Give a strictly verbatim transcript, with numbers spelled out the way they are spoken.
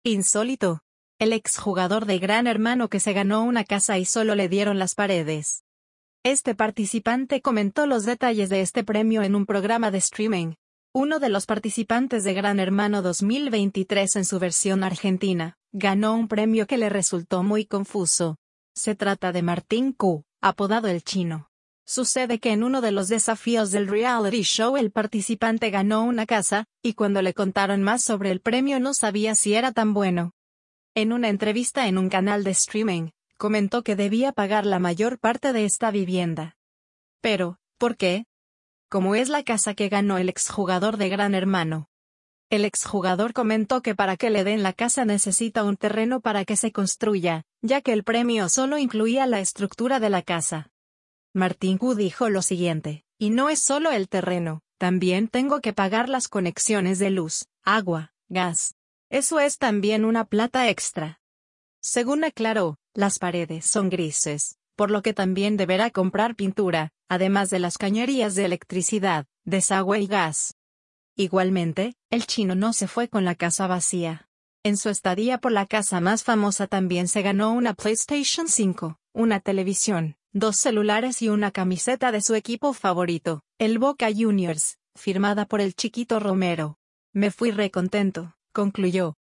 Insólito. El exjugador de Gran Hermano que se ganó una casa y solo le dieron las paredes. Este participante comentó los detalles de este premio en un programa de streaming. Uno de los participantes de Gran Hermano dos mil veintitrés en su versión argentina, ganó un premio que le resultó muy confuso. Se trata de Martín Q, apodado El Chino. Sucede que en uno de los desafíos del reality show el participante ganó una casa, y cuando le contaron más sobre el premio no sabía si era tan bueno. En una entrevista en un canal de streaming, comentó que debía pagar la mayor parte de esta vivienda. Pero, ¿por qué? ¿Cómo es la casa que ganó el exjugador de Gran Hermano? El exjugador comentó que para que le den la casa necesita un terreno para que se construya, ya que el premio solo incluía la estructura de la casa. Martín Q dijo lo siguiente, y no es solo el terreno, también tengo que pagar las conexiones de luz, agua, gas. Eso es también una plata extra. Según aclaró, las paredes son grises, por lo que también deberá comprar pintura, además de las cañerías de electricidad, desagüe y gas. Igualmente, el chino no se fue con la casa vacía. En su estadía por la casa más famosa también se ganó una PlayStation cinco, una televisión, dos celulares y una camiseta de su equipo favorito, el Boca Juniors, firmada por el Chiquito Romero. Me fui recontento, concluyó.